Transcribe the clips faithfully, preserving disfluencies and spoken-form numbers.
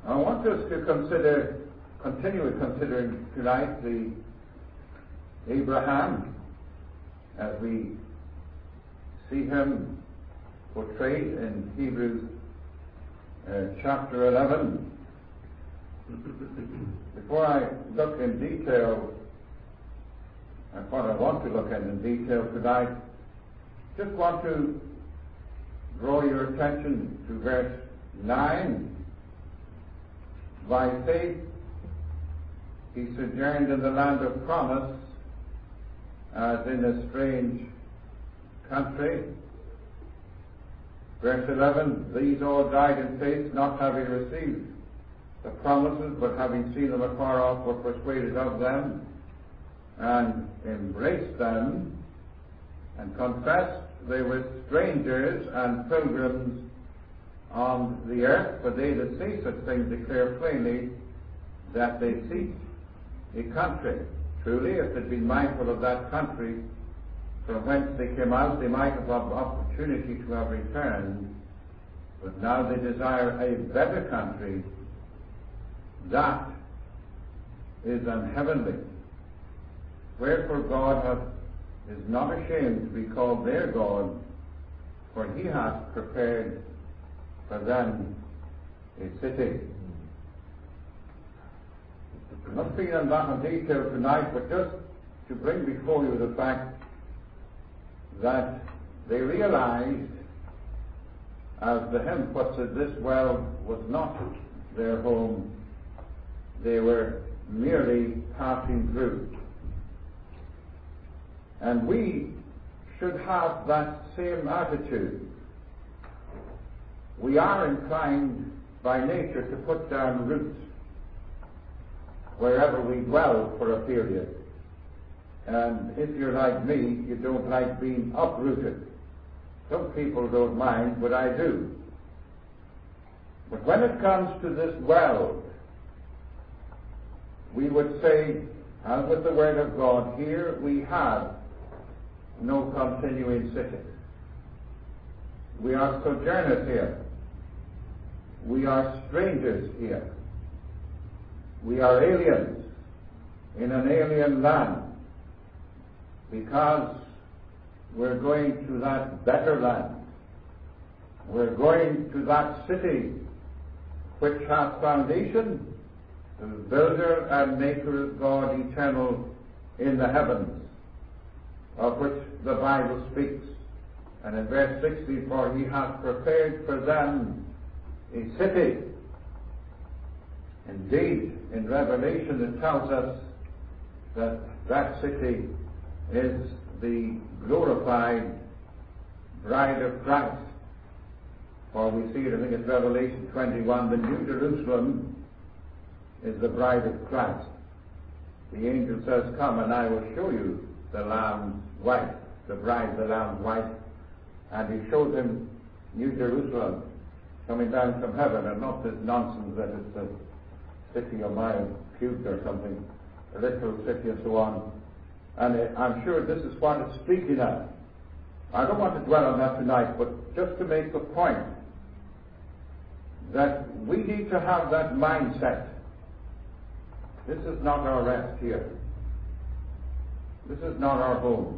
I want us to consider, continue considering tonight the Abraham as we see him portrayed in Hebrews uh, chapter eleven. Before I look in detail at what I want to look at in detail tonight, just want to draw your attention to verse nine. By faith he sojourned in the land of promise, as in a strange country. Verse eleven, these all died in faith, not having received the promises, but having seen them afar off, were persuaded of them, and embraced them, and confessed they were strangers and pilgrims on the earth. For they that say such things declare plainly that they seek a country. Truly, if they'd been mindful of that country from whence they came out, they might have had opportunity to have returned. But now they desire a better country, that is an heavenly. Wherefore God hath, is not ashamed to be called their God, for he hath prepared for them a city. I'm not speaking on that in detail tonight, but just to bring before you the fact that they realized, as the hymn puts it, this well was not their home, they were merely passing through. And we should have that same attitude. We are inclined by nature to put down roots wherever we dwell for a period. And if you're like me, you don't like being uprooted. Some people don't mind, but I do. But when it comes to this well, we would say, as with the Word of God, here we have no continuing city. We are sojourners here. We are strangers here. We are aliens in an alien land, because we're going to that better land. We're going to that city which hath foundation, the builder and maker of God eternal in the heavens, of which the Bible speaks. And in verse sixteen, for he hath prepared for them a city. Indeed, in Revelation it tells us that that city is the glorified bride of Christ. For we see it, I think it's Revelation twenty-one, the New Jerusalem is the bride of Christ. The angel says, come and I will show you the Lamb's wife, the bride of the Lamb's wife. And he shows him New Jerusalem coming down from heaven, and not this nonsense that it's a city a mile cubed or something, a literal city and so on. And it, I'm sure this is what it's speaking of. I don't want to dwell on that tonight, but just to make the point that we need to have that mindset. This is not our rest here. This is not our home.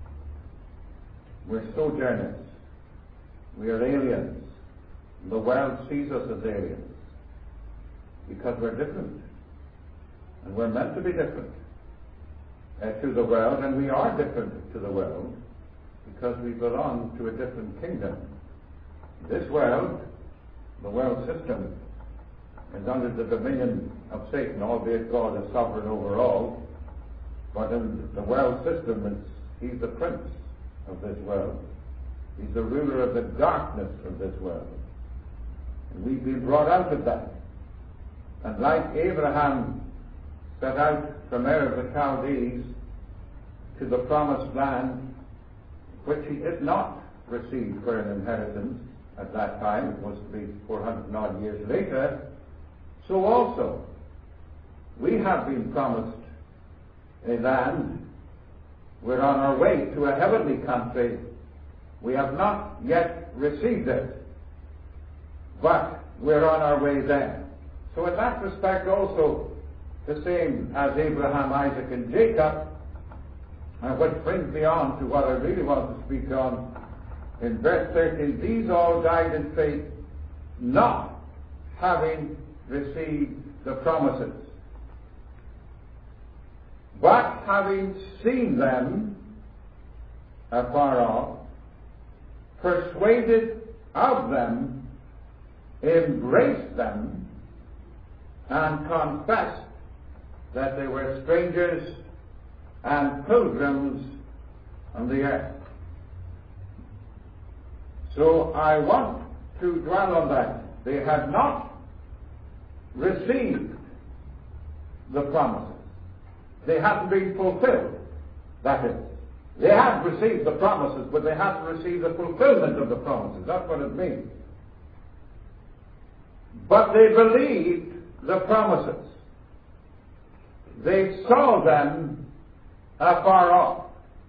We're sojourners. We are aliens. The world sees us as aliens because we're different. And we're meant to be different uh, to the world, and we are different to the world because we belong to a different kingdom. This world, the world system, is under the dominion of Satan, albeit God is sovereign over all. But in the world system, it's, he's the prince of this world. He's the ruler of the darkness of this world. And we've been brought out of that. And like Abraham set out from Ur of the Chaldees to the promised land, which he did not receive for an inheritance at that time, it was to be four hundred odd years later, so also we have been promised a land. We're on our way to a heavenly country. We have not yet received it, but we're on our way there. So in that respect also, the same as Abraham, Isaac, and Jacob, and which brings me on to what I really want to speak on in verse thirteen, these all died in faith, not having received the promises, but having seen them afar off, persuaded of them, embraced them, and confessed that they were strangers and pilgrims on the earth. So I want to dwell on that. They had not received the promises. They hadn't been fulfilled, that is. They had received the promises, but they hadn't received the fulfillment of the promises. That's what it means. But they believed the promises. They saw them afar off.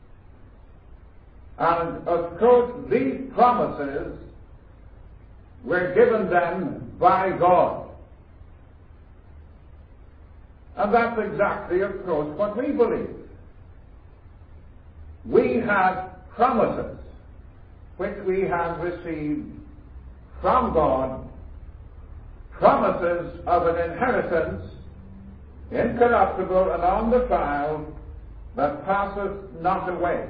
And of course, these promises were given them by God. And that's exactly, of course, what we believe. We have promises which we have received from God, promises of an inheritance, incorruptible and undefiled, that passeth not away.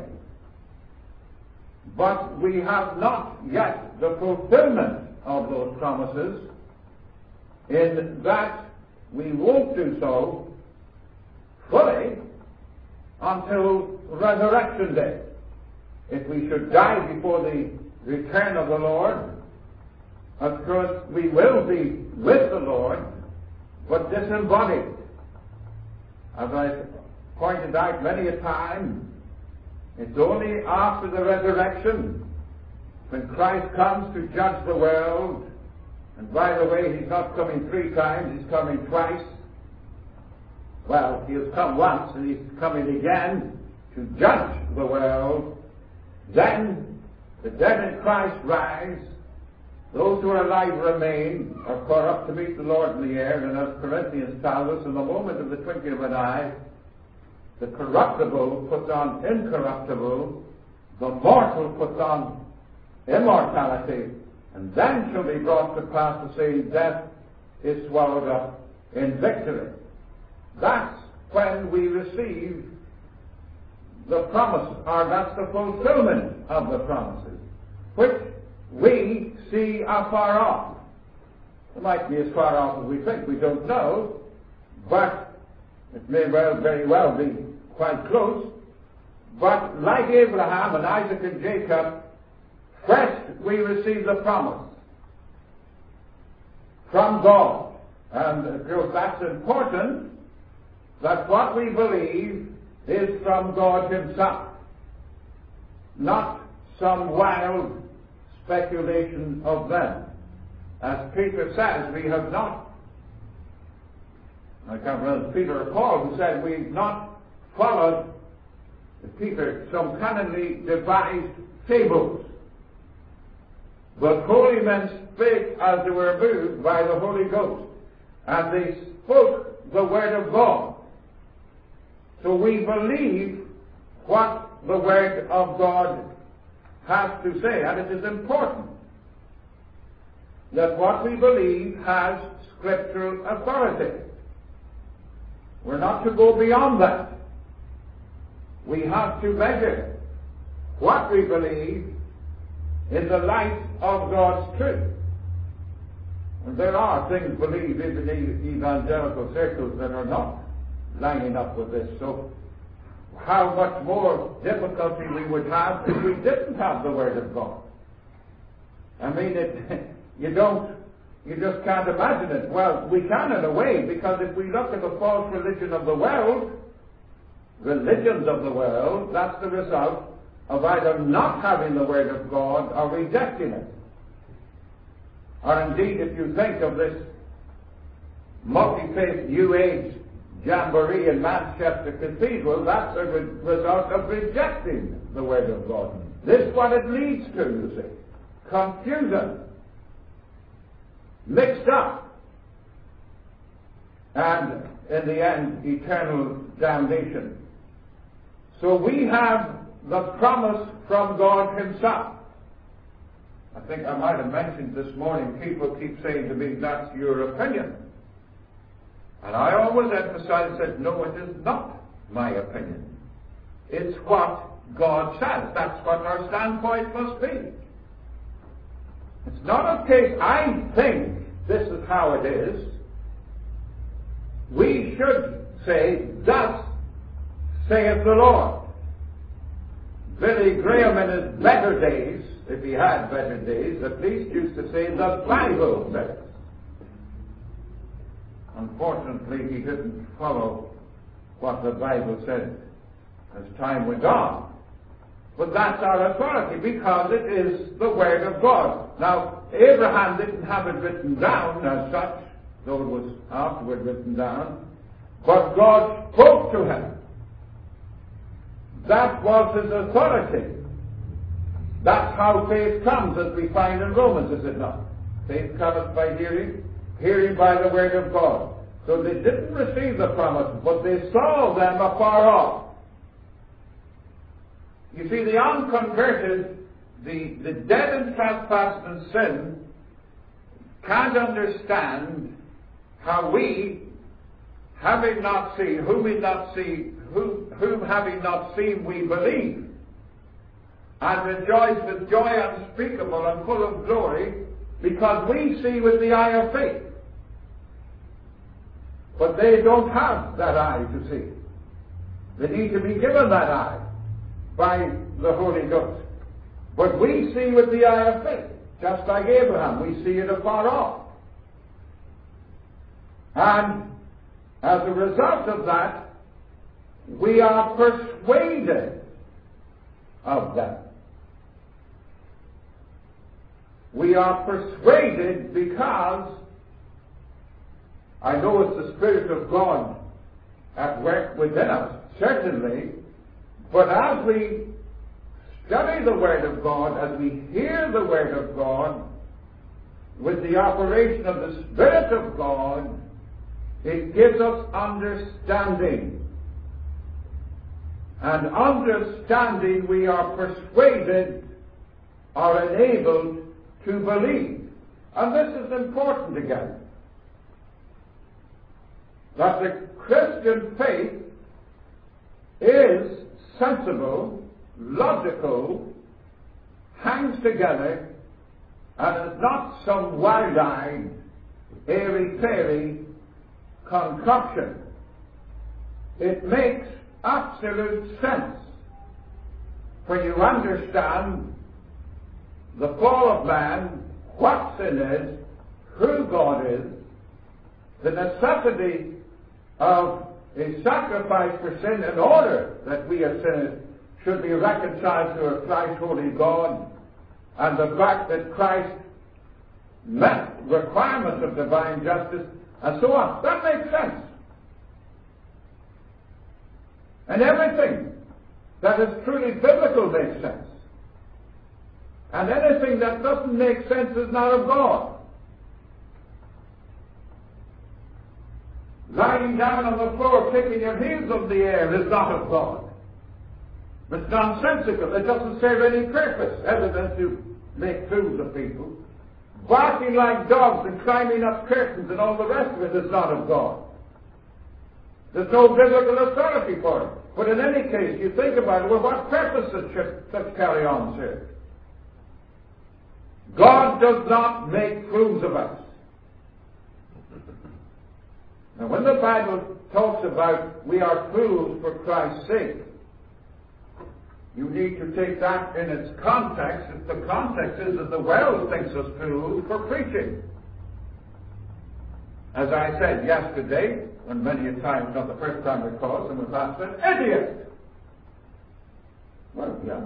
But we have not yet the fulfillment of those promises, in that we won't do so fully until resurrection day. If we should die before the return of the Lord, of course we will be with the Lord, but disembodied. As I pointed out many a time, it's only after the resurrection, when Christ comes to judge the world, and by the way, he's not coming three times, he's coming twice. Well, he has come once, and he's coming again to judge the world. Then the dead in Christ rise, those who are alive remain, are caught up to meet the Lord in the air, and as Corinthians tells us, in the moment of the twinkling of an eye, the corruptible puts on incorruptible, the mortal puts on immortality, and then shall be brought to pass the saying, death is swallowed up in victory. That's when we receive the promise, or that's the fulfillment of the promises, which we see afar off. It might be as far off as we think, we don't know, but it may well, very well be quite close. But like Abraham and Isaac and Jacob, first we receive the promise from God. And of course that's important, that what we believe is from God himself, not some wild speculation of them. As Peter says, we have not, I can't remember, Peter or Paul, who said we've not followed, Peter, some cunningly devised fables, but holy men spake as they were moved by the Holy Ghost, and they spoke the word of God. So we believe what the word of God has to say, and it is important that what we believe has scriptural authority. We're not to go beyond that. We have to measure what we believe in the light of God's truth. And there are things believed in the evangelical circles that are not lining up with this. So how much more difficulty we would have if we didn't have the Word of God. I mean, it, you don't, you just can't imagine it. Well, we can in a way, because if we look at the false religion of the world, religions of the world, that's the result of either not having the Word of God or rejecting it. Or indeed, if you think of this multi-faith New Age jamboree in Manchester Cathedral, that's a re- result of rejecting the Word of God. This is what it leads to, you see. Confusion. Mixed up. and in the end, eternal damnation. So we have the promise from God himself. I think I might have mentioned this morning, people keep saying to me, that's your opinion. And I always emphasize that no, it is not my opinion. It's what God says. That's what our standpoint must be. It's not a case, I think this is how it is. We should say, thus saith the Lord. Billy Graham in his better days, if he had better days, at least used to say, the Bible says. Unfortunately, he didn't follow what the Bible said as time went on. But that's our authority, because it is the Word of God. Now, Abraham didn't have it written down as such, though it was afterward written down, but God spoke to him. That was his authority. That's how faith comes, as we find in Romans, is it not? Faith cometh by hearing, hearing by the Word of God. So they didn't receive the promise, but they saw them afar off. You see, the unconverted, the, the dead in trespass and sin, can't understand how we, having not seen, whom we not see, whom, whom having not seen we believe, and rejoice with joy unspeakable and full of glory, because we see with the eye of faith. But they don't have that eye to see. They need to be given that eye by the Holy Ghost. But we see with the eye of faith, just like Abraham. We see it afar off. And as a result of that, we are persuaded of them. We are persuaded because I know it's the Spirit of God at work within us, certainly, but as we study the Word of God, as we hear the Word of God, with the operation of the Spirit of God, it gives us understanding. And understanding, we are persuaded or enabled to believe. And this is important again. That the Christian faith is sensible, logical, hangs together, and is not some wild-eyed, airy-fairy concoction. It makes absolute sense when you understand the fall of man, what sin is, who God is, the necessity of a sacrifice for sin in order that we as sinners should be reconciled to a Christ holy God, and the fact that Christ met requirements of divine justice, and so on. That makes sense. And everything that is truly biblical makes sense. And anything that doesn't make sense is not of God. Lying down on the floor, kicking your heels in the air is not of God. It's nonsensical. It doesn't serve any purpose other than to make fools of people. Barking like dogs and climbing up curtains and all the rest of it is not of God. There's no biblical authority for it. But in any case, you think about it, well, what purpose does such carry-on serve? God does not make fools of us. Now, when the Bible talks about we are fools for Christ's sake, you need to take that in its context. If the context is that the world thinks us fools for preaching. As I said yesterday, and many a time, not the first time we called, someone was said, idiot! Well, yeah.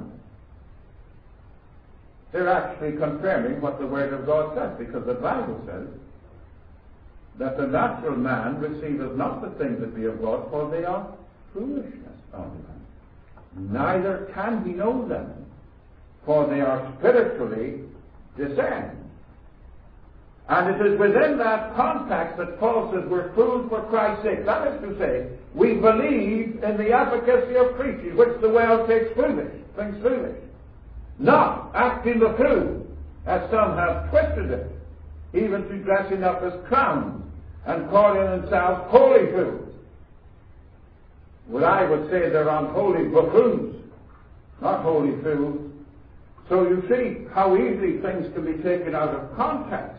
They're actually confirming what the Word of God says, because the Bible says that the natural man receiveth not the things that be of God, for they are foolishness unto him. Neither can he know them, for they are spiritually discerned. And it is within that context that Paul says we're fools for Christ's sake. That is to say, we believe in the efficacy of preaching, which the world takes foolish, thinks foolish. Not acting the fool, as some have twisted it, even to dressing up as clowns and calling themselves holy fools. Well, I would say they're unholy buffoons, not holy fools. So you see how easily things can be taken out of context.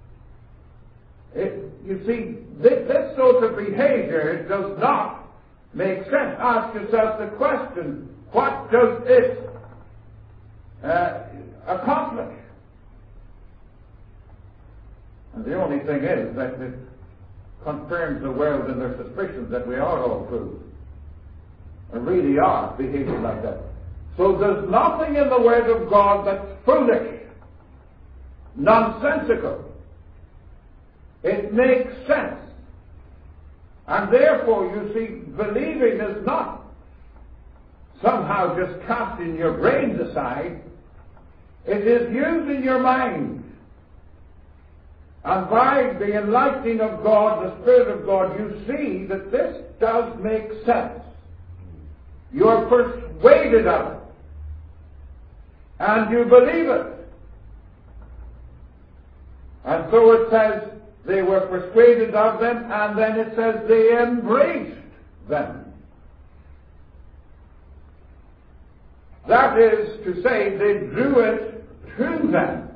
It, you see, this, this sort of behavior does not make sense. Ask yourself the question, what does it uh, accomplish? And the only thing is that it confirms the world in their suspicions that we are all fools, and really are behaving like that. So there's nothing in the Word of God that's foolish, nonsensical. It makes sense. And therefore, you see, believing is not somehow just casting your brains aside. It is using your mind. And by the enlightening of God, the Spirit of God, you see that this does make sense. You're persuaded of it. And you believe it. And so it says they were persuaded of them, and then it says they embraced them. That is to say, they drew it to them.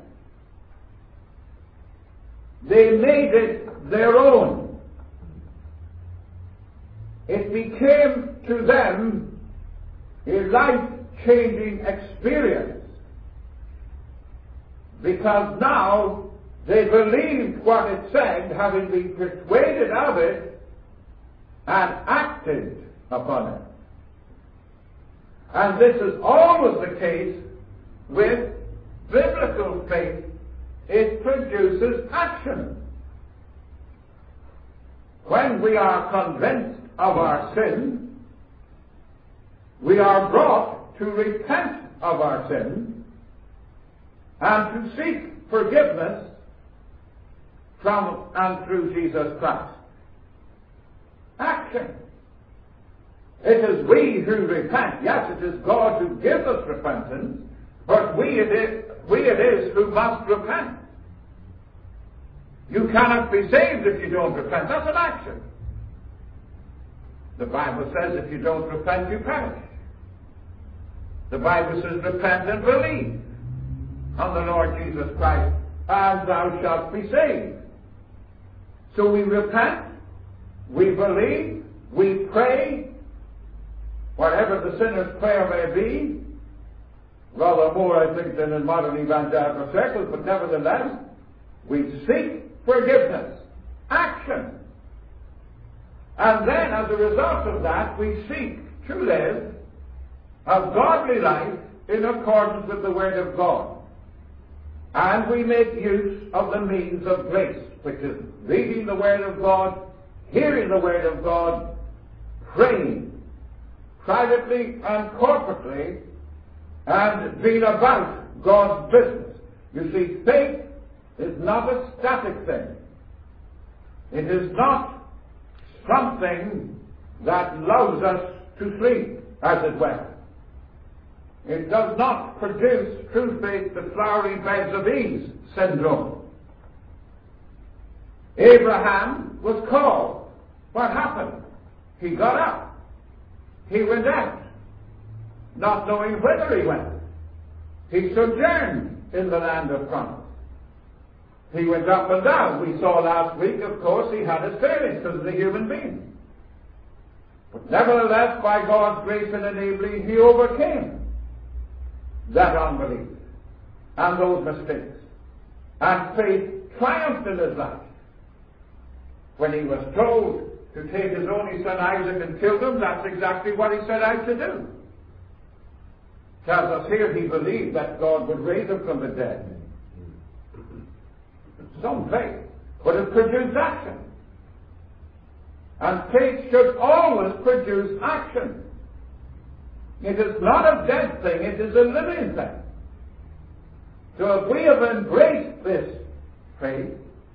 They made it their own. It became to them a life-changing experience, because now they believed what it said, having been persuaded of it, and acted upon it. And this is always the case with biblical faith. It produces action. When we are convinced of our sin, we are brought to repent of our sin and to seek forgiveness from and through Jesus Christ. Action. It is we who repent. Yes, it is God who gives us repentance, but we it is, we it is who must repent. You cannot be saved if you don't repent. That's an action. The Bible says if you don't repent, you perish. The Bible says repent and believe on the Lord Jesus Christ, and thou shalt be saved. So we repent, we believe, we pray, whatever the sinner's prayer may be, rather more, I think, than in modern evangelical circles, but nevertheless, we seek forgiveness, action. And then, as a result of that, we seek to live a godly life in accordance with the Word of God. And we make use of the means of grace, which is reading the Word of God, hearing the Word of God, praying, privately and corporately, and being about God's business. You see, faith is not a static thing. It is not something that allows us to sleep, as it were. It does not produce, through faith, the flowery beds of ease syndrome. Abraham was called. What happened? He got up. He went out, not knowing whither he went. He sojourned in the land of promise. He went up and down. We saw last week, of course, he had his failings because he's a human being. But nevertheless, by God's grace and enabling, he overcame that unbelief and those mistakes. And faith triumphed in his life. When he was told to take his only son Isaac and kill him, that's exactly what he set out to do. Tells us here he believed that God would raise him from the dead. Some faith, but it produced action. And faith should always produce action. It is not a dead thing, it is a living thing. So if we have embraced this faith,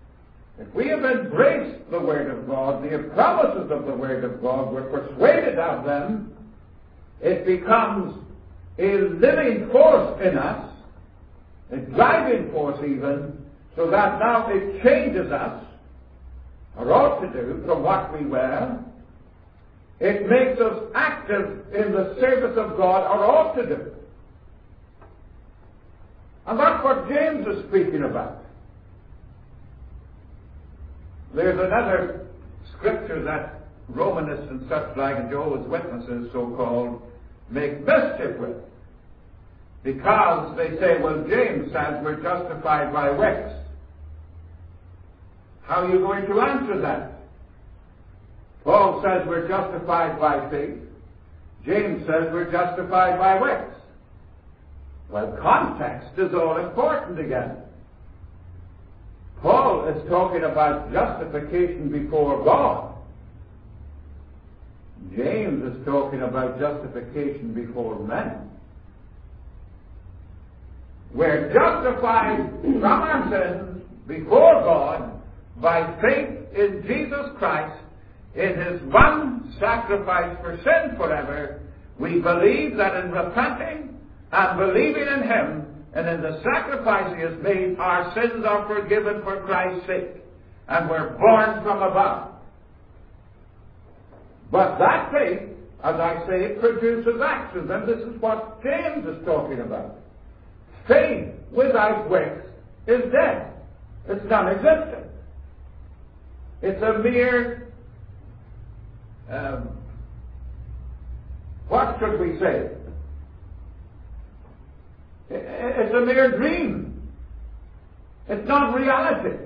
if we have embraced the Word of God, the promises of the Word of God, we're persuaded of them, it becomes a living force in us, a driving force even, so that now it changes us, or ought to do, from what we were. It makes us active in the service of God, or ought to do. And that's what James is speaking about. There's another scripture that Romanists and such like, and Jehovah's Witnesses, so-called, make mischief with. Because they say, well, James says we're justified by works. How are you going to answer that? Paul says we're justified by faith. James says we're justified by works. Well, context is all important again. Paul is talking about justification before God. James is talking about justification before men. We're justified from our sins before God by faith in Jesus Christ, in His one sacrifice for sin forever. We believe that in repenting and believing in Him and in the sacrifice He has made, our sins are forgiven for Christ's sake, and we're born from above. But that faith, as I say, it produces action, and this is what James is talking about. Faith without works is dead. It's non-existent. It's a mere, um, what should we say? It's a mere dream. It's not reality.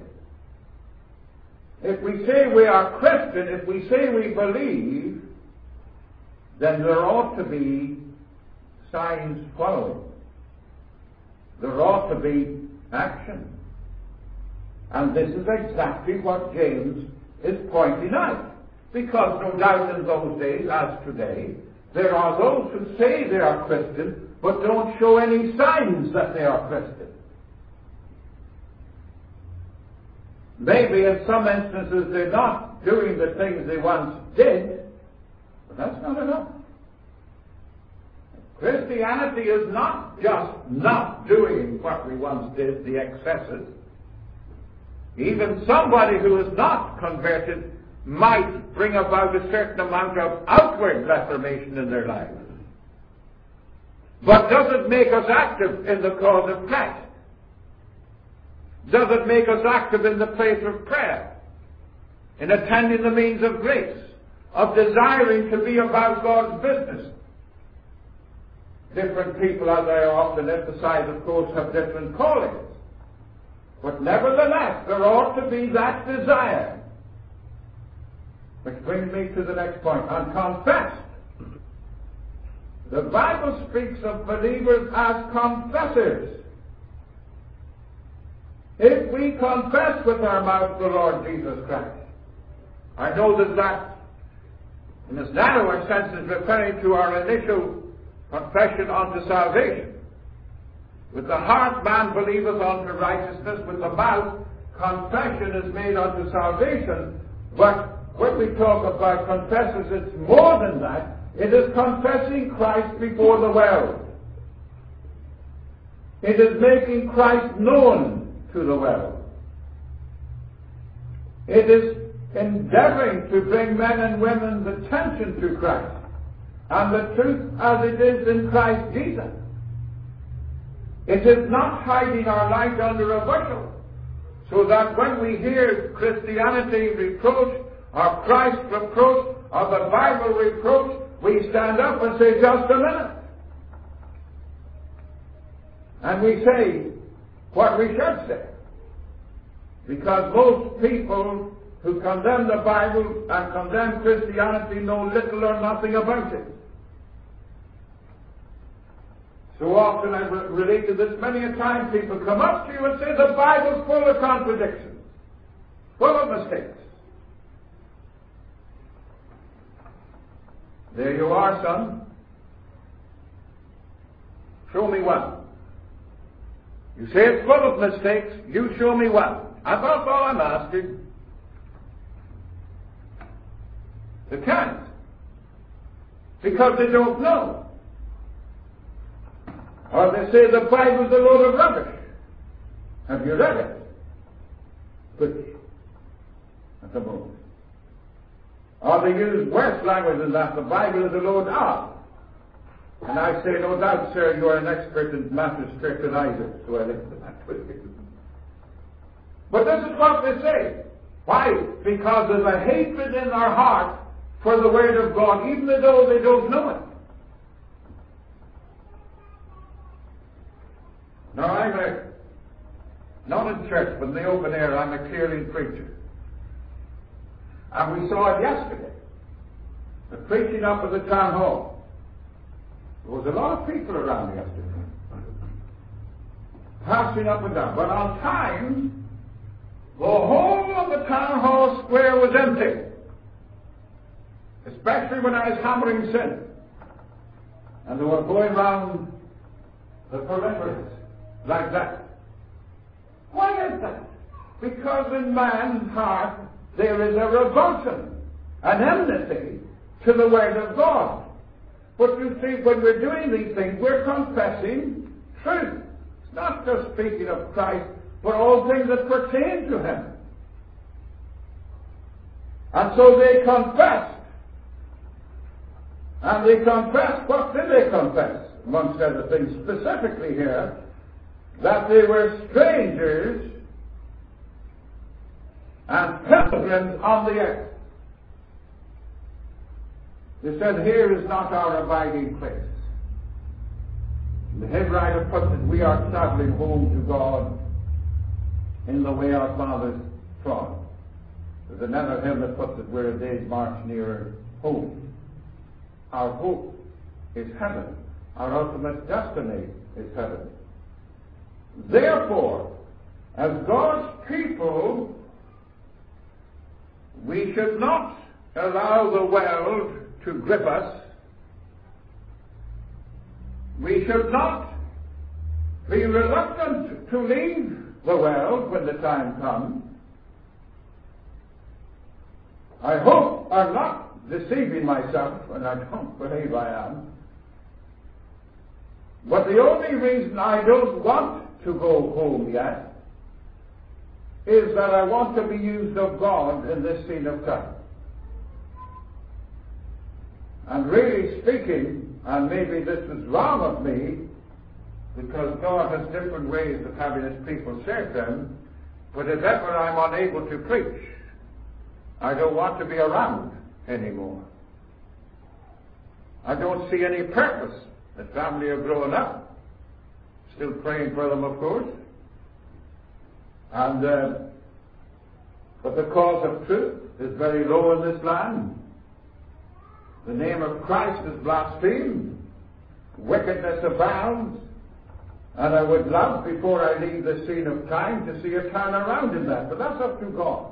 If we say we are Christian, if we say we believe, then there ought to be signs following. There ought to be action. And this is exactly what James is pointing out. Because no doubt in those days, as today, there are those who say they are Christian, but don't show any signs that they are Christian. Maybe in some instances they're not doing the things they once did, but that's not enough. Christianity is not just not doing what we once did, the excesses. Even somebody who is not converted might bring about a certain amount of outward reformation in their lives. But does it make us active in the cause of Christ? Does it make us active in the place of prayer, in attending the means of grace, of desiring to be about God's business? Different people, as I often emphasize, of course, have different callings. But nevertheless, there ought to be that desire. Which brings me to the next point. And confess. The Bible speaks of believers as confessors. If we confess with our mouth the Lord Jesus Christ, I know that that, in this narrower sense, is referring to our initial confession unto salvation. With the heart man believeth unto righteousness, with the mouth confession is made unto salvation. But when we talk about confessors, it's more than that. It is confessing Christ before the world. It is making Christ known to the world. It is endeavoring to bring men and women's attention to Christ and the truth as it is in Christ Jesus. It is not hiding our light under a bushel, so that when we hear Christianity reproached, or Christ reproached, or the Bible reproached, we stand up and say, just a minute. And we say what we should say. Because most people who condemn the Bible and condemn Christianity know little or nothing about it. So often I've related this many a time, people come up to you and say the Bible's full of contradictions, full of mistakes. There you are, son. Show me one. You say it's full of mistakes, you show me one. And that's all I'm asking. They can't. Because they don't know. Or they say the Bible's a load of rubbish. Have you read it? Which? At the moment. Or they use worse language than that. The Bible is a load of. And I say, no doubt, sir, you are an expert in Matthew's Strict and Isaac. So I listen to that with you. But this is what they say. Why? Because there's a hatred in their heart for the Word of God, even though they don't know it. Now, I'm a, not in church, but in the open air, I'm a clearly preacher. And we saw it yesterday. The preaching up at the town hall. There was a lot of people around yesterday. Passing up and down. But on times, the whole of the town hall square was empty. Especially when I was hammering sin. And they were going round the perimeters like that. Why is that? Because in man's heart there is a revulsion, an enmity to the Word of God. But you see, when we're doing these things, we're confessing truth. It's not just speaking of Christ, but all things that pertain to Him. And so they confessed. And they confessed, what did they confess? Amongst other things, specifically here, that they were strangers and pilgrims on the earth. They said, here is not our abiding place. The hymn writer puts it, we are traveling home to God in the way our fathers trod. There's another hymn that puts it, we're a day's march nearer home. Our hope is heaven. Our ultimate destiny is heaven. Therefore, as God's people, we should not allow the world to grip us. We should not be reluctant to leave the world when the time comes. I hope I'm not deceiving myself, and I don't believe I am. But the only reason I don't want to go home yet is that I want to be used of God in this scene of time. And really speaking, and maybe this is wrong of me, because God has different ways of having His people serve Him, but if ever I'm unable to preach, I don't want to be around anymore. I don't see any purpose. The family are growing up. Still praying for them, of course. And, uh, but the cause of truth is very low in this land. The name of Christ is blasphemed. Wickedness abounds. And I would love, before I leave the scene of time, to see a turn around in that. But that's up to God.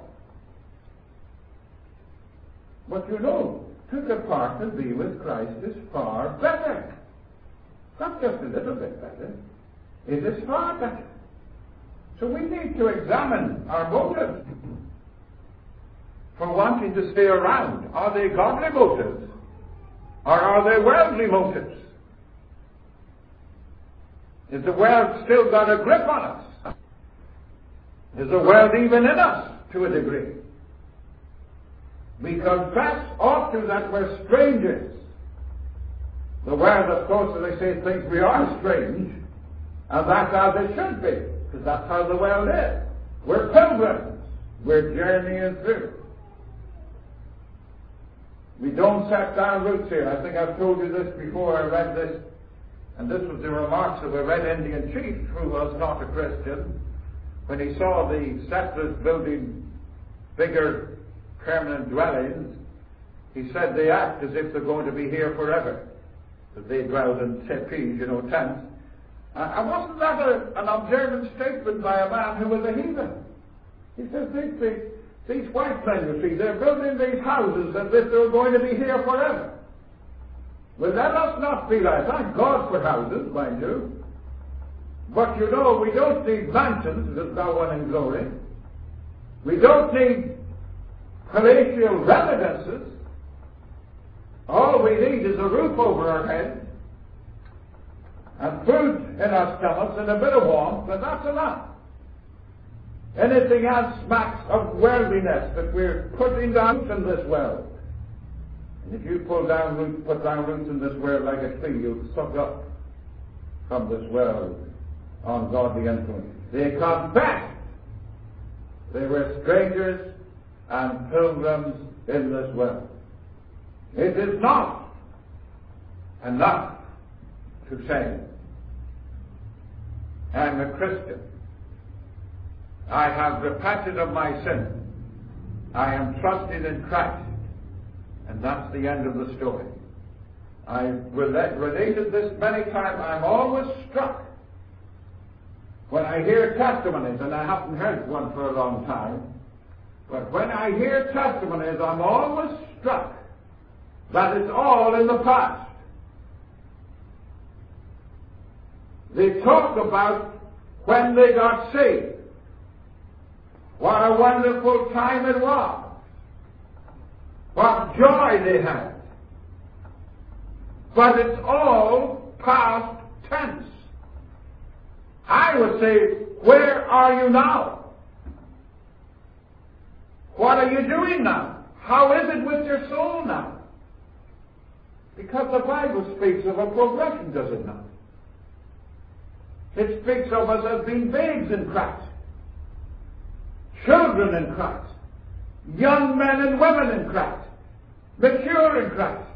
But you know, to depart and be with Christ is far better. Not just a little bit better. It is far better. So we need to examine our motives for wanting to stay around. Are they godly motives? Or are they worldly motives? Is the world still got a grip on us? Is the world even in us to a degree? We confess often that we're strangers. The world, of course, as I say, thinks we are strange, and that's how they should be, because that's how the world is. We're pilgrims. We're journeying through. We don't set down roots here. I think I've told you this before. I read this, and this was the remarks of a Red Indian chief who was not a Christian. When he saw the settlers building bigger permanent dwellings, he said they act as if they're going to be here forever. Because they dwelled in tepees, you know, tents. Uh, and wasn't that a, an observant statement by a man who was a heathen? He says, these, these, these white men, you see, they're building these houses as if they're going to be here forever. Well, let us not be like that. Thank God for houses, mind you. But you know, we don't need mansions, there's no one in glory. We don't need palatial residences. All we need is a roof over our heads and food in our stomachs and a bit of warmth, and that's enough. Anything else smacks of worldliness that we're putting down in this world. And if you pull down roots, put down roots in this world like a tree, you'll suck up from this world ungodly influence. They confessed they were strangers and pilgrims in this world. It is not enough to say, I'm a Christian. I have repented of my sin. I am trusting in Christ. And that's the end of the story. I've related this many times. I'm always struck when I hear testimonies, and I haven't heard one for a long time, but when I hear testimonies, I'm always struck that it's all in the past. They talk about when they got saved. What a wonderful time it was. What joy they had. But it's all past tense. I would say, where are you now? What are you doing now? How is it with your soul now? Because the Bible speaks of a progression, does it not? It speaks of us as being babes in Christ, children in Christ, young men and women in Christ, mature in Christ,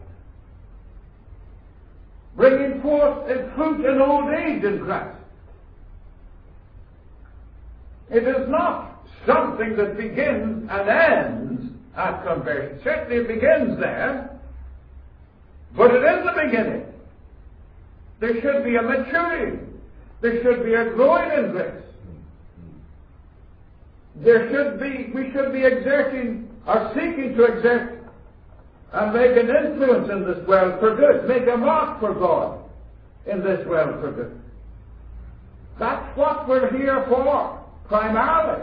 bringing forth a fruit in old age in Christ. It is not something that begins and ends at conversion. Certainly it begins there, but it is the beginning. There should be a maturing. There should be a growing in grace. There should be, we should be exerting or seeking to exert and make an influence in this world for good. Make a mark for God in this world for good. That's what we're here for, primarily.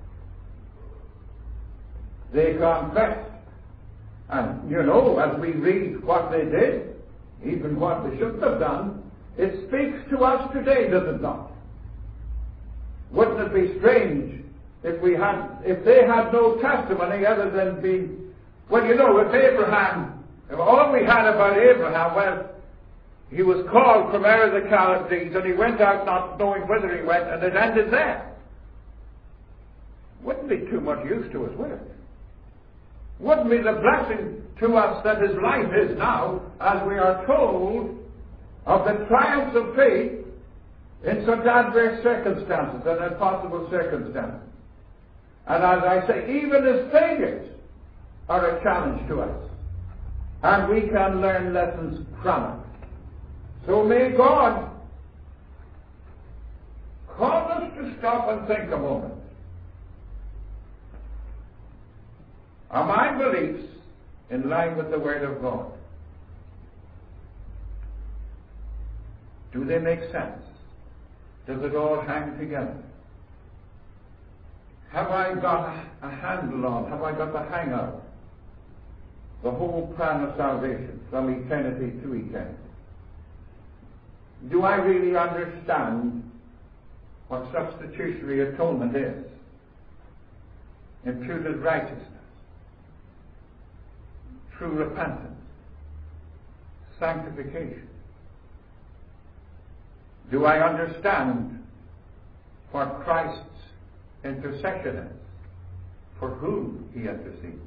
They confessed. And, you know, as we read what they did, even what they shouldn't have done, it speaks to us today, does it not? Wouldn't it be strange if we had, if they had no testimony other than being, well, you know, if Abraham, if all we had about Abraham, well, he was called from Ur of the Chaldees, and he went out not knowing whither he went, and it ended there. Wouldn't be too much use to us, would it? Wouldn't be the blessing to us that his life is now, as we are told of the triumphs of faith in such adverse circumstances and impossible circumstances. And as I say, even his failures are a challenge to us. And we can learn lessons from it. So may God cause us to stop and think a moment. Are my beliefs in line with the Word of God? Do they make sense? Does it all hang together? Have I got a handle on, have I got the hang of the whole plan of salvation from eternity to eternity? Do I really understand what substitutionary atonement is? Imputed righteousness, true repentance, sanctification. Do I understand what Christ's intercession is, for whom he intercedes?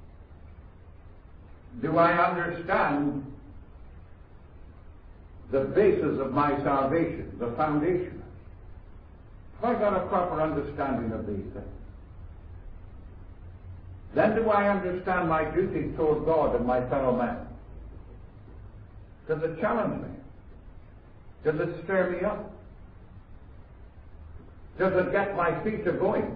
Do I understand the basis of my salvation, the foundation? Have I got a proper understanding of these things? Then do I understand my duty toward God and my fellow men? Does it challenge me? Does it stir me up? Does it get my feet a-going?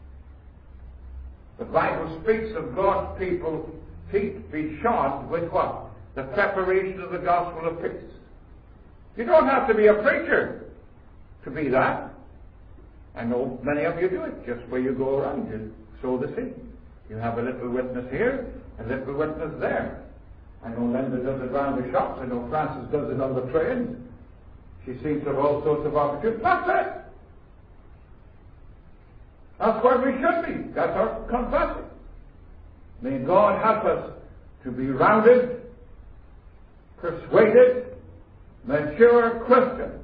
The Bible speaks of God's people, feet be shod with what? The preparation of the gospel of peace. You don't have to be a preacher to be that. I know many of you do it, just where you go around. You sow the seed. You have a little witness here, a little witness there. I know Linda does it around the shops. I know Frances does it on the trains. She seems to have all sorts of opportunities. That's it. That's where we should be. That's our confessing. May God help us to be rounded, persuaded, mature Christians,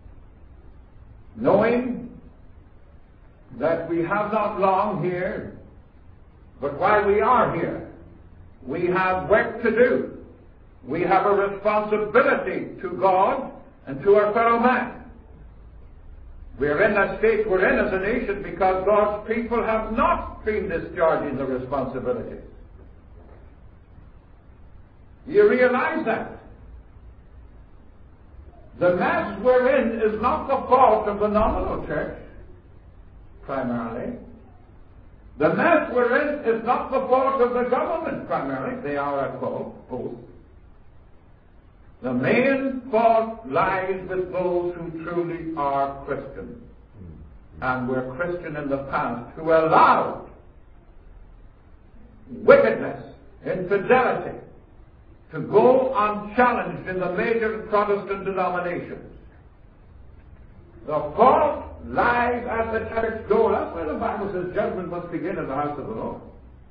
knowing that we have not long here, but while we are here, we have work to do. We have a responsibility to God and to our fellow man. We are in that state we're in as a nation because God's people have not been discharging the responsibility. You realize that? The mess we're in is not the fault of the nominal church, primarily. The mess we're in is not the fault of the government, primarily. They are at fault, both. The main fault lies with those who truly are Christian, and were Christian in the past, who allowed wickedness, infidelity, to go unchallenged in the major Protestant denominations. The fault lies at the church door. That's where the Bible says judgment must begin in the house of the Lord.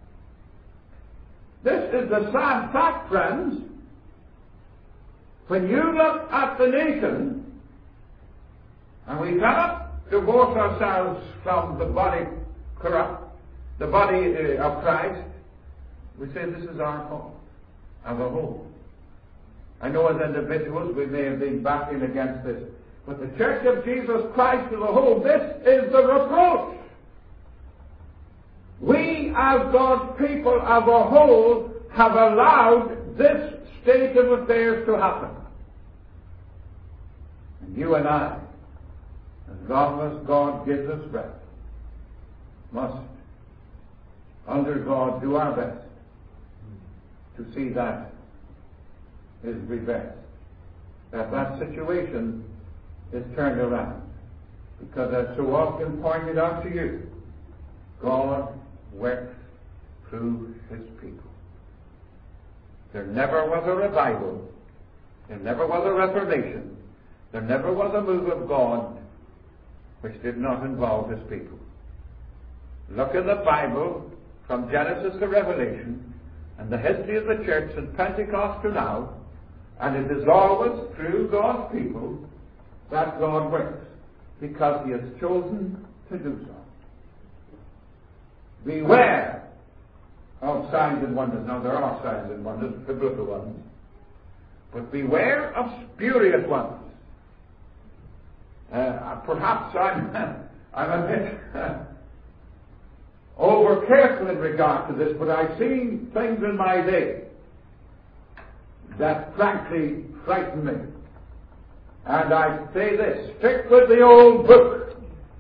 This is the sad fact, friends. When you look at the nation, and we cannot divorce ourselves from the body corrupt, the body uh, of Christ, we say this is our fault as a whole. I know as individuals we may have been backing against this, but the Church of Jesus Christ as a whole, this is the reproach. We as God's people as a whole have allowed this state of affairs to happen. And you and I, as long as God gives us breath, must, under God, do our best to see that is reversed, that that situation is turned around. Because as so often pointed out to you, God works through His people. There never was a revival, there never was a reformation, there never was a move of God which did not involve His people. Look in the Bible from Genesis to Revelation and the history of the church since Pentecost to now, and it is always through God's people that God works, because He has chosen to do so. Beware of signs and wonders. Now there are signs and wonders, biblical ones, but beware of spurious ones. Uh, perhaps I'm, I'm a bit over careful in regard to this, but I've seen things in my day that frankly frighten me. And I say this: stick with the old book.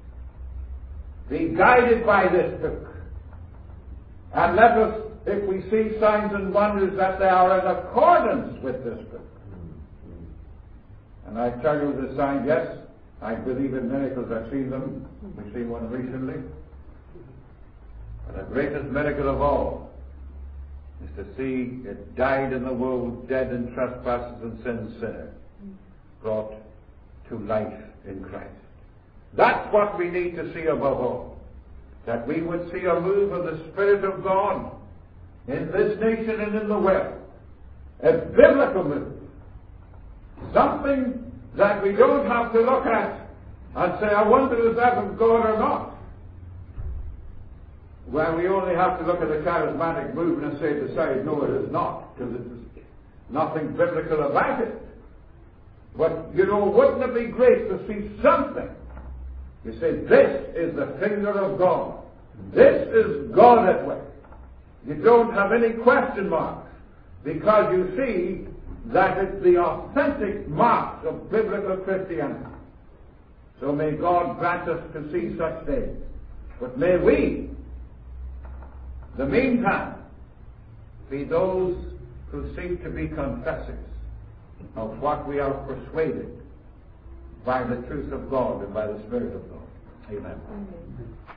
Be guided by this book. And let us, if we see signs and wonders, that they are in accordance with this book. And I tell you the sign, yes, I believe in miracles. I've seen them. We've seen one recently. But the greatest miracle of all is to see it died in the world, dead in trespasses and sins, sinner, brought to life in Christ. That's what we need to see above all. That we would see a move of the Spirit of God in this nation and in the world. A biblical move. Something that we don't have to look at and say, I wonder if that of God or not. Well, we only have to look at the charismatic movement and say, decide, no, it is not, because there's nothing biblical about it. But, you know, wouldn't it be great to see something? You say, this is the finger of God. This is God at work. You don't have any question marks, because you see that it's the authentic marks of biblical Christianity. So may God grant us to see such days. But may we, in the meantime, be those who seek to be confessors of what we are persuaded by the truth of God and by the Spirit of God. Amen. Amen.